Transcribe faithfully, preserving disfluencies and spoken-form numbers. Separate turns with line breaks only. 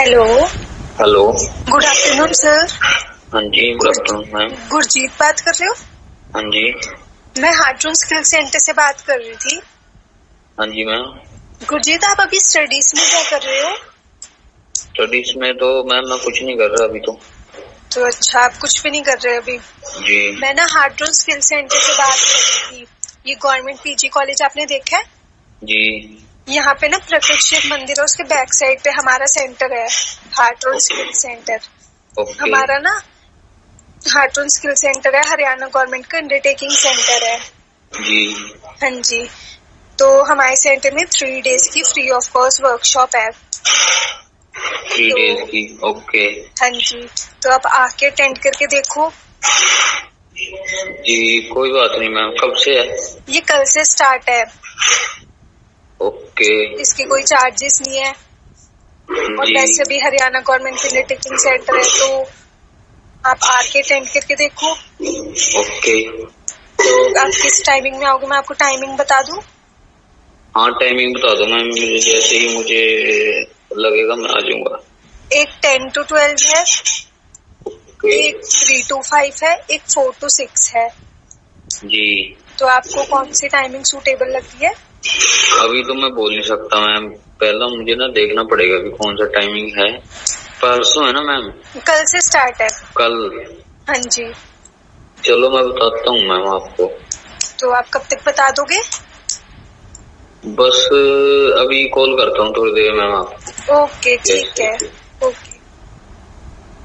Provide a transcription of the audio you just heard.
Hello.
Hello.
Good afternoon sir.
हाँ जी, good afternoon ma'am.
Gurjeet बात कर रहे हो?
हाँ जी।
मैं हार्टून स्किल सेंटर से बात कर रही थी।
हाँ जी मैम।
गुरजीत, आप अभी स्टडीज में क्या कर रहे हो?
स्टडीज में तो मैम मैं कुछ नहीं कर रहा अभी तो।
तो अच्छा, आप कुछ भी नहीं कर रहे अभी?
जी।
मैं ना हार्टून स्किल सेंटर से बात कर रही थी। ये गवर्नमेंट पीजी कॉलेज आपने देखा है?
जी।
यहाँ पे ना प्रकट शिव मंदिर है, उसके बैक साइड पे हमारा सेंटर है, हार्टून स्किल सेंटर।
ओके।
हमारा ना हार्टून स्किल सेंटर है, हरियाणा गवर्नमेंट का अंडरटेकिंग सेंटर है।
जी।
हाँ जी। तो हमारे सेंटर में थ्री डेज की फ्री ऑफ कॉस्ट वर्कशॉप है।
थ्री
तो,
डेज की। ओके।
हाँ जी, तो आप आके अटेंड करके देखो।
जी कोई बात नहीं मैम। कब से है?
ये कल से स्टार्ट है।
ओके।
इसके कोई चार्जेस नहीं है और
जी।
वैसे भी हरियाणा गवर्नमेंट का अंडरटेकिंग सेंटर है, तो आप आके अटेंड करके देखो।
ओके।
तो आप किस टाइमिंग में आओगे, मैं आपको टाइमिंग बता दूं?
हाँ टाइमिंग बता दो मैम, मुझे जैसे ही मुझे लगेगा मैं आ जाऊंगा।
एक टेन टू ट्वेल्व है, एक थ्री टू फाइव है, एक फोर टू सिक्स है।
जी।
तो आपको कौन सी टाइमिंग सूटेबल लगती है?
अभी तो मैं बोल नहीं सकता मैम, पहला मुझे ना देखना पड़ेगा कि कौन सा टाइमिंग है। परसों है ना मैम?
कल से स्टार्ट है।
कल?
हाँ जी।
चलो मैं बताता हूँ मैम आपको।
तो आप कब तक बता दोगे?
बस अभी कॉल करता हूँ थोड़ी देर में मैम। आप
ओके ठीक है। ओके।